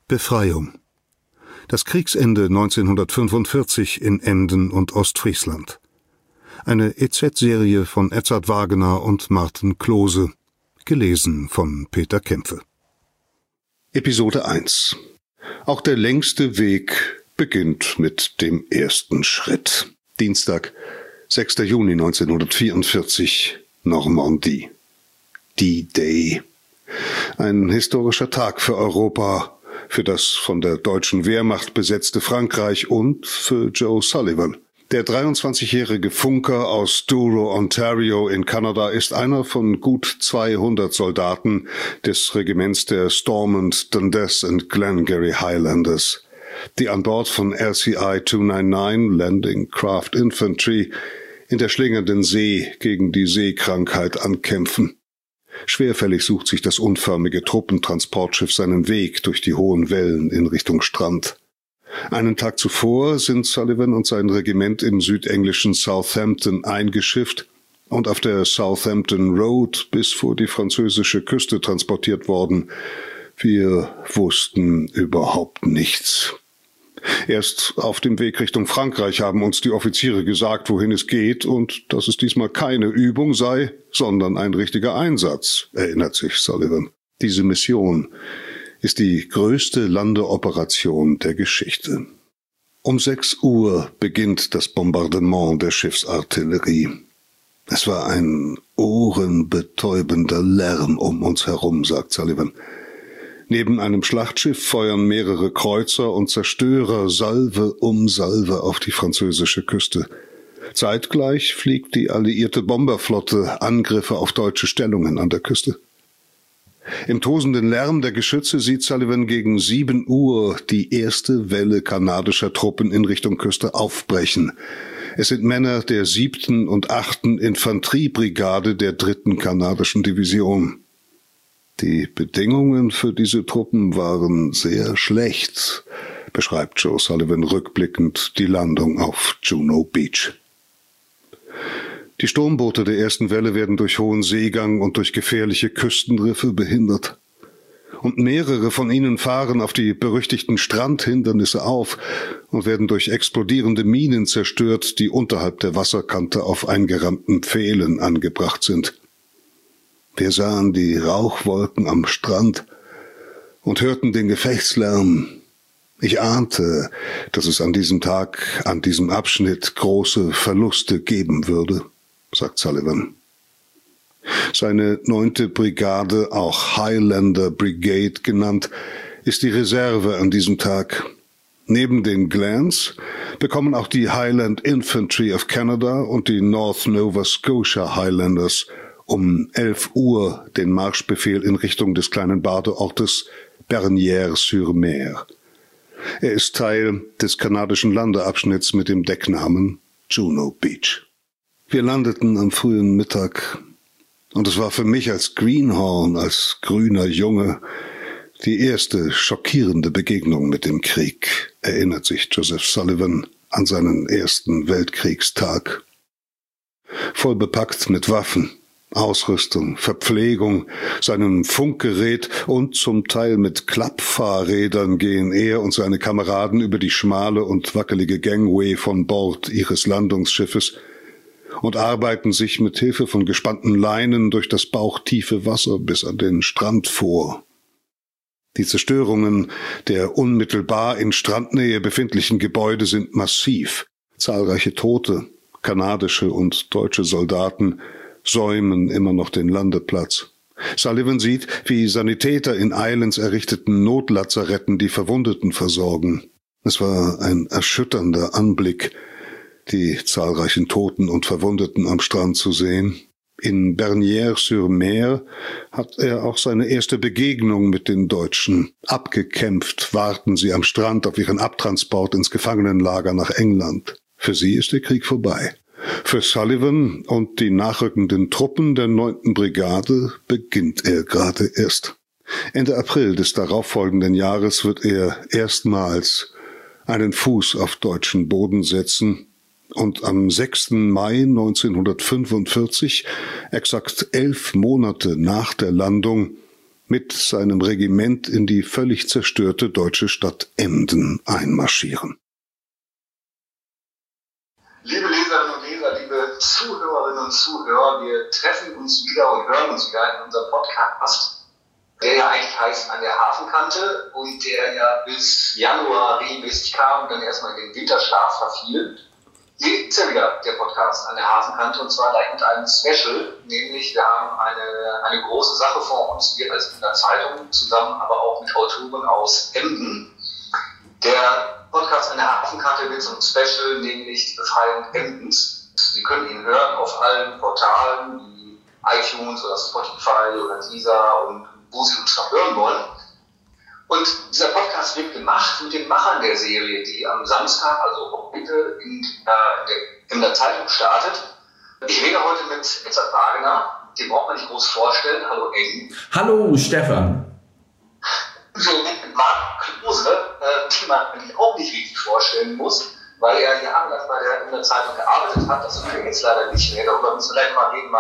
Befreiung. Das Kriegsende 1945 in Emden und Ostfriesland. Eine EZ-Serie von Edzard Wagener und Martin Klose. Gelesen von Peter Kämpfe. Episode 1. Auch der längste Weg beginnt mit dem ersten Schritt. Dienstag, 6. Juni 1944, Normandie. D-Day. Ein historischer Tag für Europa, für das von der deutschen Wehrmacht besetzte Frankreich und für Joe Sullivan. Der 23-jährige Funker aus Douro, Ontario in Kanada ist einer von gut 200 Soldaten des Regiments der Stormont, Dundas and Glengarry Highlanders, die an Bord von LCI 299 Landing Craft Infantry in der schlingenden See gegen die Seekrankheit ankämpfen. Schwerfällig sucht sich das unförmige Truppentransportschiff seinen Weg durch die hohen Wellen in Richtung Strand. Einen Tag zuvor sind Sullivan und sein Regiment im südenglischen Southampton eingeschifft und auf der Southampton Road bis vor die französische Küste transportiert worden. Wir wussten überhaupt nichts. Erst auf dem Weg Richtung Frankreich haben uns die Offiziere gesagt, wohin es geht und dass es diesmal keine Übung sei, sondern ein richtiger Einsatz, erinnert sich Sullivan. Diese Mission ist die größte Landeoperation der Geschichte. Um 6 Uhr beginnt das Bombardement der Schiffsartillerie. Es war ein ohrenbetäubender Lärm um uns herum, sagt Sullivan. Neben einem Schlachtschiff feuern mehrere Kreuzer und Zerstörer Salve um Salve auf die französische Küste. Zeitgleich fliegt die alliierte Bomberflotte Angriffe auf deutsche Stellungen an der Küste. Im tosenden Lärm der Geschütze sieht Sullivan gegen 7 Uhr die erste Welle kanadischer Truppen in Richtung Küste aufbrechen. Es sind Männer der 7. und 8. Infanteriebrigade der 3. kanadischen Division. Die Bedingungen für diese Truppen waren sehr schlecht, beschreibt Joe Sullivan rückblickend die Landung auf Juno Beach. Die Sturmboote der ersten Welle werden durch hohen Seegang und durch gefährliche Küstenriffe behindert. Und mehrere von ihnen fahren auf die berüchtigten Strandhindernisse auf und werden durch explodierende Minen zerstört, die unterhalb der Wasserkante auf eingerammten Pfählen angebracht sind. Wir sahen die Rauchwolken am Strand und hörten den Gefechtslärm. Ich ahnte, dass es an diesem Tag, an diesem Abschnitt große Verluste geben würde, sagt Sullivan. Seine 9. Brigade, auch Highlander Brigade genannt, ist die Reserve an diesem Tag. Neben den Glens bekommen auch die Highland Infantry of Canada und die North Nova Scotia Highlanders um 11 Uhr den Marschbefehl in Richtung des kleinen Badeortes Bernières-sur-Mer. Er ist Teil des kanadischen Landeabschnitts mit dem Decknamen Juno Beach. Wir landeten am frühen Mittag und es war für mich als Greenhorn, als grüner Junge, die erste schockierende Begegnung mit dem Krieg, erinnert sich Joseph Sullivan an seinen ersten Weltkriegstag. Voll bepackt mit Waffen, Ausrüstung, Verpflegung, seinem Funkgerät und zum Teil mit Klappfahrrädern gehen er und seine Kameraden über die schmale und wackelige Gangway von Bord ihres Landungsschiffes und arbeiten sich mit Hilfe von gespannten Leinen durch das bauchtiefe Wasser bis an den Strand vor. Die Zerstörungen der unmittelbar in Strandnähe befindlichen Gebäude sind massiv. Zahlreiche Tote, kanadische und deutsche Soldaten säumen immer noch den Landeplatz. Sullivan sieht, wie Sanitäter in Islands errichteten Notlazaretten die Verwundeten versorgen. Es war ein erschütternder Anblick, die zahlreichen Toten und Verwundeten am Strand zu sehen. In Bernières-sur-Mer hat er auch seine erste Begegnung mit den Deutschen. Abgekämpft warten sie am Strand auf ihren Abtransport ins Gefangenenlager nach England. Für sie ist der Krieg vorbei. Für Sullivan und die nachrückenden Truppen der 9. Brigade beginnt er gerade erst. Ende April des darauffolgenden Jahres wird er erstmals einen Fuß auf deutschen Boden setzen und am 6. Mai 1945, exakt 11 Monate nach der Landung, mit seinem Regiment in die völlig zerstörte deutsche Stadt Emden einmarschieren. Liebe Leserinnen und Leser, liebe Zuhörerinnen und Zuhörer, wir treffen uns wieder und hören uns wieder in unserem Podcast, der ja eigentlich heißt An der Hafenkante und der ja bis Januar regelmäßig kam und dann erstmal in den Winterschlaf verfiel. Hier ist ja wieder der Podcast An der Hafenkante und zwar gleich mit einem Special, nämlich wir haben eine große Sache vor uns, wir als in der Zeitung zusammen, aber auch mit Autoren aus Emden. Der Podcast An der Hafenkante wird so ein Special, nämlich die Befreiung Emdens. Sie können ihn hören auf allen Portalen wie iTunes oder Spotify oder Deezer und wo Sie uns noch hören wollen. Und dieser Podcast wird gemacht mit den Machern der Serie, die am Samstag, also heute, in der Zeitung startet. Ich rede heute mit Edzard Wagener, den braucht man nicht groß vorstellen. Hallo Eng. Hallo Stefan. So mit Martin Klose, den man eigentlich auch nicht richtig vorstellen muss, weil er jahrelang in der Zeitung gearbeitet hat. Das tut er jetzt leider nicht mehr. Darüber müssen wir gleich mal reden,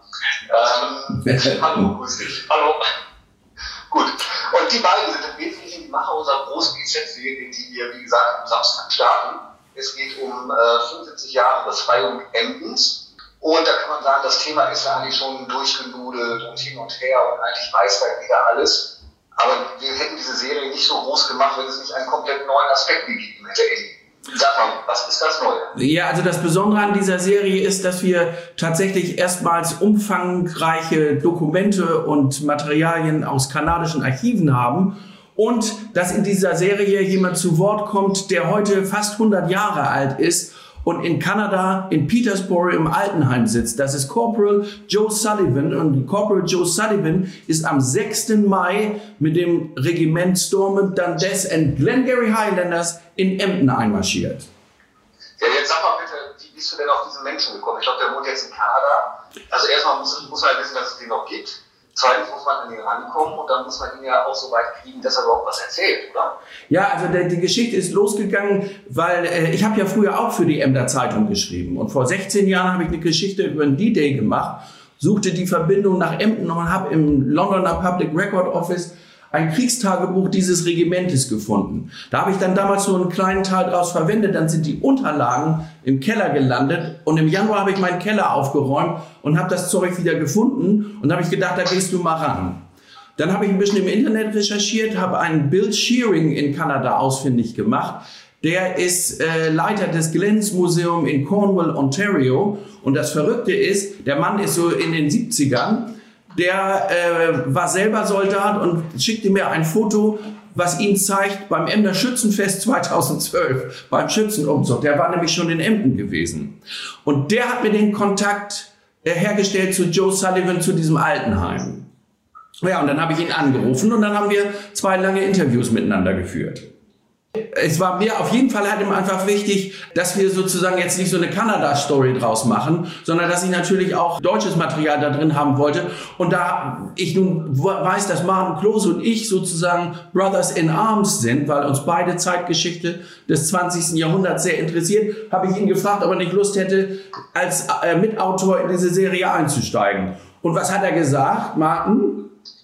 Martin. Hallo, grüß dich. Hallo. Gut. Und die beiden sind im Wesentlichen die Macher unserer großen GZ-Serie, die wir, wie gesagt, am Samstag starten. Es geht um 75 Jahre Befreiung Emdens. Und da kann man sagen, das Thema ist ja eigentlich schon durchgenudelt und hin und her und eigentlich weiß da jeder alles. Aber wir hätten diese Serie nicht so groß gemacht, wenn es nicht einen komplett neuen Aspekt gegeben hätte. Sag mal, was ist das Neue? Ja, also das Besondere an dieser Serie ist, dass wir tatsächlich erstmals umfangreiche Dokumente und Materialien aus kanadischen Archiven haben und dass in dieser Serie jemand zu Wort kommt, der heute fast 100 Jahre alt ist und in Kanada, in Petersburg im Altenheim sitzt. Das ist Corporal Joe Sullivan. Und Corporal Joe Sullivan ist am 6. Mai mit dem Regiment Stormont Dundas and Glengarry Highlanders in Emden einmarschiert. Ja, jetzt sag mal bitte, wie bist du denn auf diesen Menschen gekommen? Ich glaube, der wohnt jetzt in Kanada. Also erstmal muss man wissen, dass es den noch gibt. Zweitens muss man an ihn rankommen und dann muss man ihn ja auch so weit kriegen, dass er überhaupt was erzählt, oder? Ja, also die Geschichte ist losgegangen, weil ich habe ja früher auch für die Emder Zeitung geschrieben. Und vor 16 Jahren habe ich eine Geschichte über den D-Day gemacht, suchte die Verbindung nach Emden und habe im Londoner Public Record Office ein Kriegstagebuch dieses Regimentes gefunden. Da habe ich dann damals nur einen kleinen Teil draus verwendet, dann sind die Unterlagen im Keller gelandet und im Januar habe ich meinen Keller aufgeräumt und habe das Zeug wieder gefunden und habe ich gedacht, da gehst du mal ran. Dann habe ich ein bisschen im Internet recherchiert, habe einen Bill Shearing in Kanada ausfindig gemacht. Der ist Leiter des Glens Museum in Cornwall, Ontario. Und das Verrückte ist, der Mann ist so in den 70ern. Der war selber Soldat und schickte mir ein Foto, was ihn zeigt beim Emder Schützenfest 2012, beim Schützenumzug. Der war nämlich schon in Emden gewesen. Und der hat mir den Kontakt hergestellt zu Joe Sullivan, zu diesem Altenheim. Ja, und dann habe ich ihn angerufen und dann haben wir 2 lange Interviews miteinander geführt. Es war mir auf jeden Fall halt immer einfach wichtig, dass wir sozusagen jetzt nicht so eine Kanada-Story draus machen, sondern dass ich natürlich auch deutsches Material da drin haben wollte. Und da ich nun weiß, dass Martin Klose und ich sozusagen Brothers in Arms sind, weil uns beide Zeitgeschichte des 20. Jahrhunderts sehr interessiert, habe ich ihn gefragt, ob er nicht Lust hätte, als Mitautor in diese Serie einzusteigen. Und was hat er gesagt, Martin?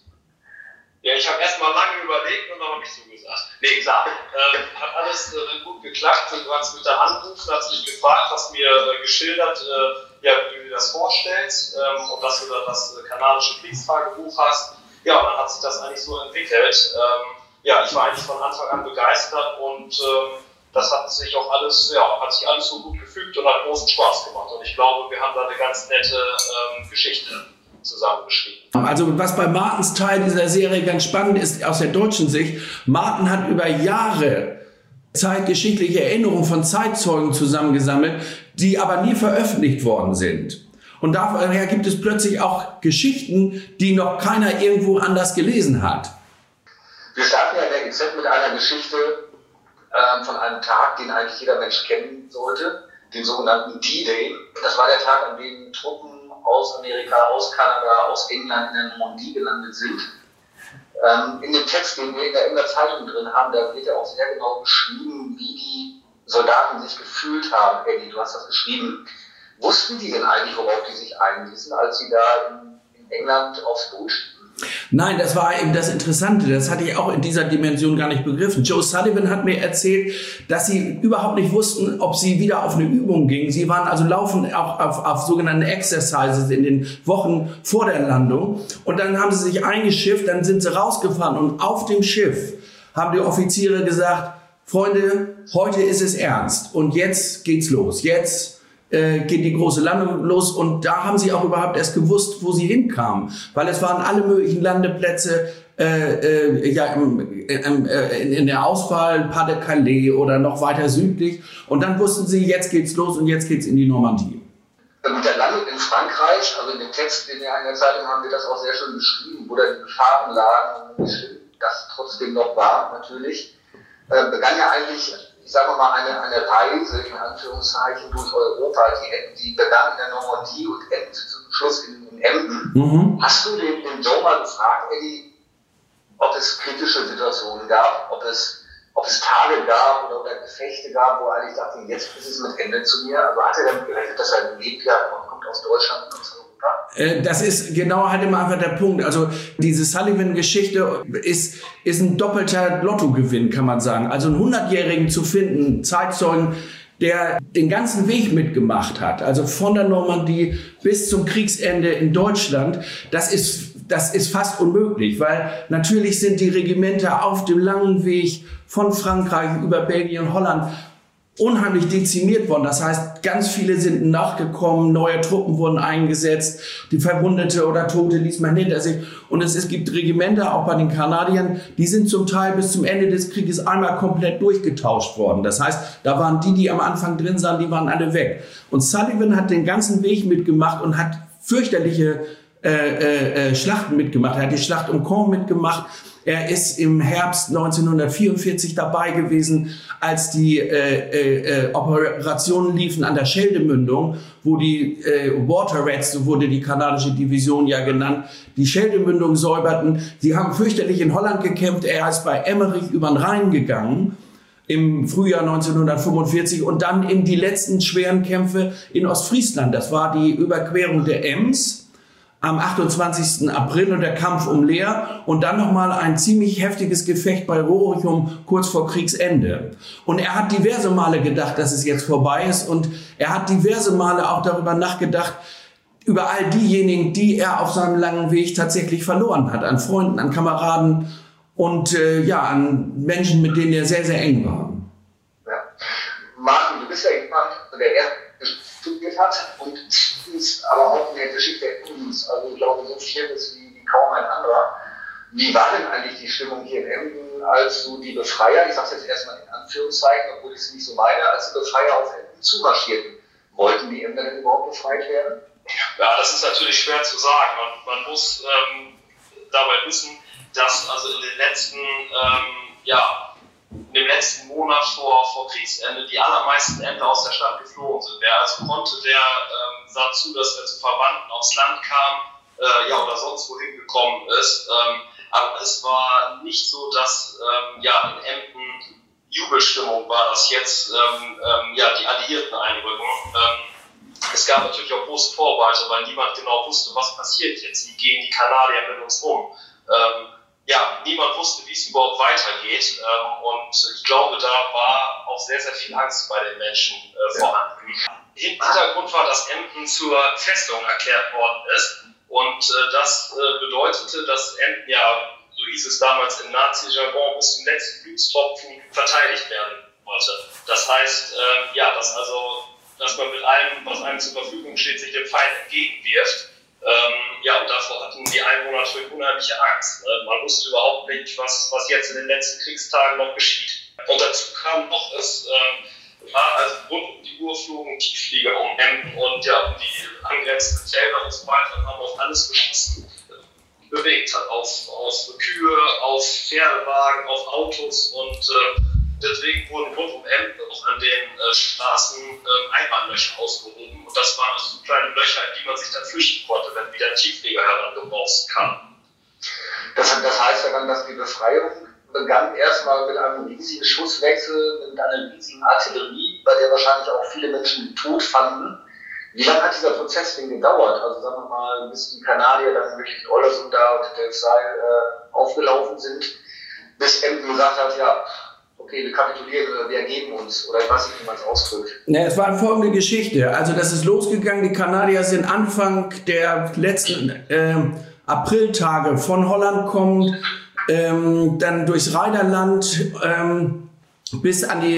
Ja, ich habe erst mal lange überlegt und dann habe ich so gesagt. Nee, klar, hat alles gut geklappt. Du hast mit der Anrufen, hast mich gefragt, hast mir geschildert, ja, wie du dir das vorstellst und dass du dann das kanadische Kriegstagebuch hast. Ja, und dann hat sich das eigentlich so entwickelt. Ja, ich war eigentlich von Anfang an begeistert und das hat sich auch alles, ja, hat sich alles so gut gefügt und hat großen Spaß gemacht. Und ich glaube, wir haben da eine ganz nette Geschichte zusammengeschrieben. Also was bei Martins Teil dieser Serie ganz spannend ist aus der deutschen Sicht, Martin hat über Jahre zeitgeschichtliche Erinnerungen von Zeitzeugen zusammengesammelt, die aber nie veröffentlicht worden sind. Und daher gibt es plötzlich auch Geschichten, die noch keiner irgendwo anders gelesen hat. Wir starten ja in der GZ mit einer Geschichte von einem Tag, den eigentlich jeder Mensch kennen sollte, den sogenannten D-Day. Das war der Tag, an dem Truppen aus Amerika, aus Kanada, aus England in der Normandie gelandet sind. In dem Text, den wir in der Zeitung drin haben, da wird ja auch sehr genau beschrieben, wie die Soldaten sich gefühlt haben. Eddie, du hast das geschrieben. Wussten die denn eigentlich, worauf die sich einließen, als sie da in England aufs Boot stiegen? Nein, das war eben das Interessante. Das hatte ich auch in dieser Dimension gar nicht begriffen. Joe Sullivan hat mir erzählt, dass sie überhaupt nicht wussten, ob sie wieder auf eine Übung gingen. Sie waren also laufend auch auf sogenannte Exercises in den Wochen vor der Landung. Und dann haben sie sich eingeschifft, dann sind sie rausgefahren. Und auf dem Schiff haben die Offiziere gesagt, Freunde, heute ist es ernst. Und jetzt geht's los. Jetzt geht die große Landung los, und da haben sie auch überhaupt erst gewusst, wo sie hinkamen, weil es waren alle möglichen Landeplätze in der Auswahl, Pas-de-Calais oder noch weiter südlich, und dann wussten sie, jetzt geht's los und jetzt geht's in die Normandie. Mit der Landung in Frankreich, also in dem Text, den wir in der Zeitung haben wir das auch sehr schön beschrieben, wo da die Gefahren lagen und das trotzdem noch war natürlich, begann ja eigentlich, ich sage mal, eine Reise, in Anführungszeichen, durch Europa, die begann in der Normandie und endete zum Schluss in Emden. Mhm. Hast du den Joe mal gefragt, Eddie, ob es kritische Situationen gab, ob es Tage gab oder Gefechte gab, wo er eigentlich dachte, jetzt ist es mit Ende zu mir? Also hat er damit gerechnet, dass er lebt, ja, und kommt aus Deutschland und aus Europa? Das ist genau halt immer einfach der Punkt. Also diese Sullivan-Geschichte ist ein doppelter Lottogewinn, kann man sagen. Also einen 100-Jährigen zu finden, Zeitzeugen, der den ganzen Weg mitgemacht hat, also von der Normandie bis zum Kriegsende in Deutschland, das ist fast unmöglich, weil natürlich sind die Regimenter auf dem langen Weg von Frankreich über Belgien und Holland unheimlich dezimiert worden. Das heißt, ganz viele sind nachgekommen, neue Truppen wurden eingesetzt, die Verwundete oder Tote ließ man hinter sich. Und es gibt Regimenter, auch bei den Kanadiern, die sind zum Teil bis zum Ende des Krieges einmal komplett durchgetauscht worden. Das heißt, da waren die am Anfang drin sahen, die waren alle weg. Und Sullivan hat den ganzen Weg mitgemacht und hat fürchterliche Schlachten mitgemacht. Er hat die Schlacht um Caen mitgemacht. Er ist im Herbst 1944 dabei gewesen, als die Operationen liefen an der Scheldemündung, wo die Water Rats, so wurde die kanadische Division ja genannt, die Scheldemündung säuberten. Sie haben fürchterlich in Holland gekämpft. Er ist bei Emmerich über den Rhein gegangen im Frühjahr 1945 und dann in die letzten schweren Kämpfe in Ostfriesland. Das war die Überquerung der Ems am 28. April und der Kampf um Leer und dann nochmal ein ziemlich heftiges Gefecht bei Rorichum kurz vor Kriegsende. Und er hat diverse Male gedacht, dass es jetzt vorbei ist, und er hat diverse Male auch darüber nachgedacht, über all diejenigen, die er auf seinem langen Weg tatsächlich verloren hat, an Freunden, an Kameraden und an Menschen, mit denen er sehr, sehr eng war. Ja. Martin, du bist ja jemand, der studiert hat und ist aber auch in der Geschichte Emdens, also ich glaube, so viel ist wie kaum ein anderer. Wie war denn eigentlich die Stimmung hier in Emden, als so die Befreier, ich sage es jetzt erstmal in Anführungszeichen, obwohl ich es nicht so meine, als die Befreier auf Emden zumarschierten? Wollten die Emder denn überhaupt befreit werden? Ja, das ist natürlich schwer zu sagen. Man muss dabei wissen, dass also in dem letzten Monat vor Kriegsende die allermeisten Emder aus der Stadt geflohen sind. Wer also konnte, der sah zu, dass er zu Verwandten aufs Land kam oder sonst wohin gekommen ist. Aber es war nicht so, dass in Emden Jubelstimmung war, dass jetzt die Alliierten einrücken. Es gab natürlich auch große Vorbehalte, weil niemand genau wusste, was passiert jetzt. Wie gehen die Kanadier mit uns um? Niemand wusste, wie es überhaupt weitergeht. Und ich glaube, da war auch sehr, sehr viel Angst bei den Menschen vorhanden. Hintergrund war, dass Emden zur Festung erklärt worden ist. Und das bedeutete, dass Emden, so hieß es damals im Nazi-Jargon, bis zum letzten Blutstropfen verteidigt werden wollte. Das heißt, dass man mit allem, was einem zur Verfügung steht, sich dem Feind entgegenwirft. Und davor hatten die Einwohner natürlich unheimliche Angst. Man wusste überhaupt nicht, was jetzt in den letzten Kriegstagen noch geschieht. Und dazu kam noch, es rund um die Uhr flogen Tiefflieger um Emden und die angrenzenden Felder und so weiter und haben auf alles geschossen, bewegt hat. Auf Kühe, auf Pferdewagen, auf Autos und deswegen wurden rund um Emden auch an den Straßen Einbahnlöcher ausgehoben. Und das waren also kleine Löcher, in die man sich dann flüchten konnte, wenn wieder ein Tiefflieger herangebraust kam. Das heißt ja dann, dass die Befreiung begann erstmal mit einem riesigen Schusswechsel, mit einer riesigen Artillerie, bei der wahrscheinlich auch viele Menschen den Tod fanden. Wie lange hat dieser Prozess denn gedauert? Also sagen wir mal, bis die Kanadier dann wirklich Ollersum da und der Seil aufgelaufen sind, bis Emden gesagt hat, ja, okay, wir kapitulieren oder wir ergeben uns, oder ich weiß nicht, wie man es ausdrückt. Ne, es war folgende Geschichte. Also das ist losgegangen, die Kanadier sind Anfang der letzten Apriltage von Holland kommt, dann durchs Rheiderland bis an die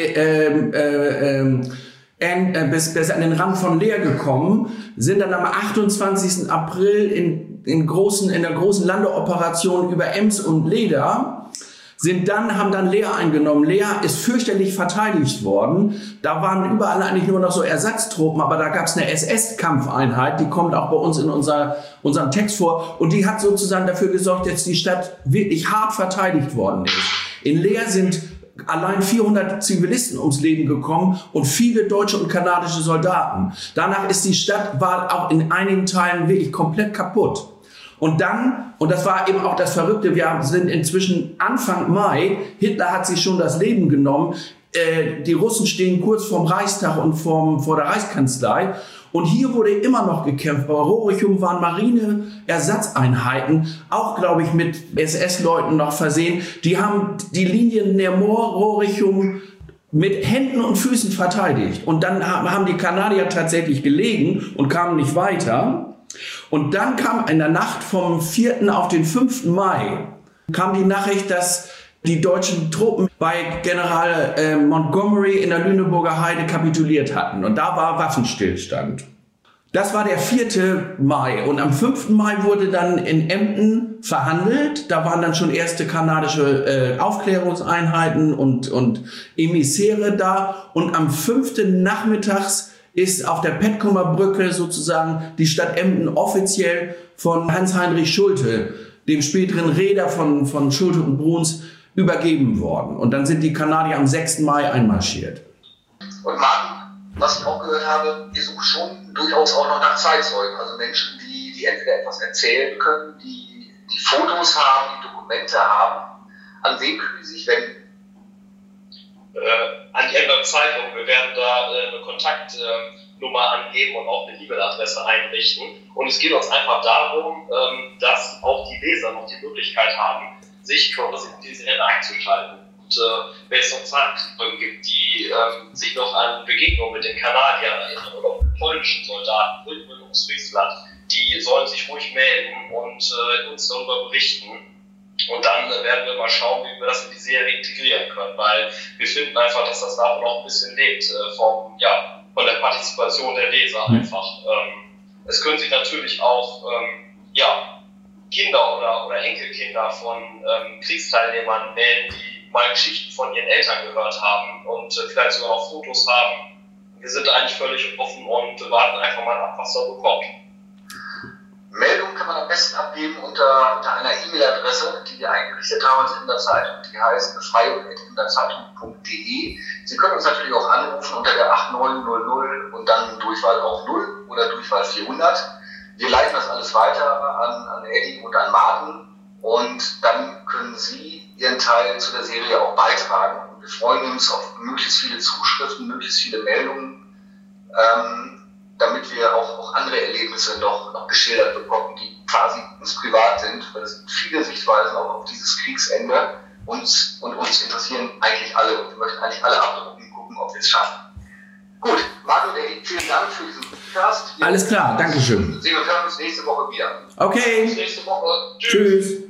bis an den Rand von Leer gekommen, sind dann am 28. April in der großen Landeoperation über Ems und Leda, haben dann Leer eingenommen. Leer ist fürchterlich verteidigt worden. Da waren überall eigentlich nur noch so Ersatztruppen, aber da gab es eine SS-Kampfeinheit, die kommt auch bei uns in unserem Text vor. Und die hat sozusagen dafür gesorgt, dass die Stadt wirklich hart verteidigt worden ist. In Leer sind allein 400 Zivilisten ums Leben gekommen und viele deutsche und kanadische Soldaten. Danach ist die Stadt, war auch in einigen Teilen wirklich komplett kaputt. Und dann, und das war eben auch das Verrückte, wir sind inzwischen Anfang Mai, Hitler hat sich schon das Leben genommen, die Russen stehen kurz vorm Reichstag und vor der Reichskanzlei. Und hier wurde immer noch gekämpft. Bei Rorichum waren Marine-Ersatzeinheiten, auch, glaube ich, mit SS-Leuten noch versehen. Die haben die Linien Nermor-Rorichum mit Händen und Füßen verteidigt. Und dann haben die Kanadier tatsächlich gelegen und kamen nicht weiter. Und dann kam in der Nacht vom 4. auf den 5. Mai kam die Nachricht, dass die deutschen Truppen bei General Montgomery in der Lüneburger Heide kapituliert hatten. Und da war Waffenstillstand. Das war der 4. Mai. Und am 5. Mai wurde dann in Emden verhandelt. Da waren dann schon erste kanadische Aufklärungseinheiten und Emissäre da. Und am 5. nachmittags ist auf der Petkumer Brücke sozusagen die Stadt Emden offiziell von Hans-Heinrich Schulte, dem späteren Reeder von Schulte und Bruns, übergeben worden. Und dann sind die Kanadier am 6. Mai einmarschiert. Und Martin, was ich auch gehört habe, ihr sucht schon durchaus auch noch nach Zeitzeugen, also Menschen, die entweder etwas erzählen können, die Fotos haben, die Dokumente haben. An wen können die sich wenden? An die Emder Zeitung. Wir werden da eine Kontaktnummer angeben und auch eine E-Mail-Adresse einrichten. Und es geht uns einfach darum, dass auch die Leser noch die Möglichkeit haben, sich quasi in diese Hände einzuschalten. Und wenn es noch Zeitzeugen gibt, die sich noch an Begegnungen mit den Kanadiern erinnern oder auch mit polnischen Soldaten in Ostfriesland, die sollen sich ruhig melden und uns darüber berichten. Und dann werden wir mal schauen, wie wir das in die Serie integrieren können, weil wir finden einfach, dass das davon auch ein bisschen lebt, von der Partizipation der Leser einfach. Es können sich natürlich auch Kinder oder Enkelkinder von Kriegsteilnehmern melden, die mal Geschichten von ihren Eltern gehört haben und vielleicht sogar noch Fotos haben. Wir sind eigentlich völlig offen und warten einfach mal ab, was da so kommt. Meldungen kann man am besten abgeben unter einer E-Mail-Adresse, die wir eingerichtet haben in der Zeitung. Die heißt befreiung@inderzeitung.de. Sie können uns natürlich auch anrufen unter der 8900 und dann Durchwahl auf 0 oder Durchwahl 400. Wir leiten das alles weiter an Eddie und an Martin und dann können Sie Ihren Teil zu der Serie auch beitragen. Und wir freuen uns auf möglichst viele Zuschriften, möglichst viele Meldungen, damit wir auch andere Erlebnisse noch geschildert bekommen, die quasi uns privat sind, weil es gibt viele Sichtweisen auch auf dieses Kriegsende und uns interessieren eigentlich alle und wir möchten eigentlich alle abdrucken, gucken, ob wir es schaffen. Gut, Martin und Eddie, vielen Dank für diesen Podcast. Alles klar, Dankeschön. Wir hören uns nächste Woche wieder. Okay. Bis nächste Woche. Tschüss.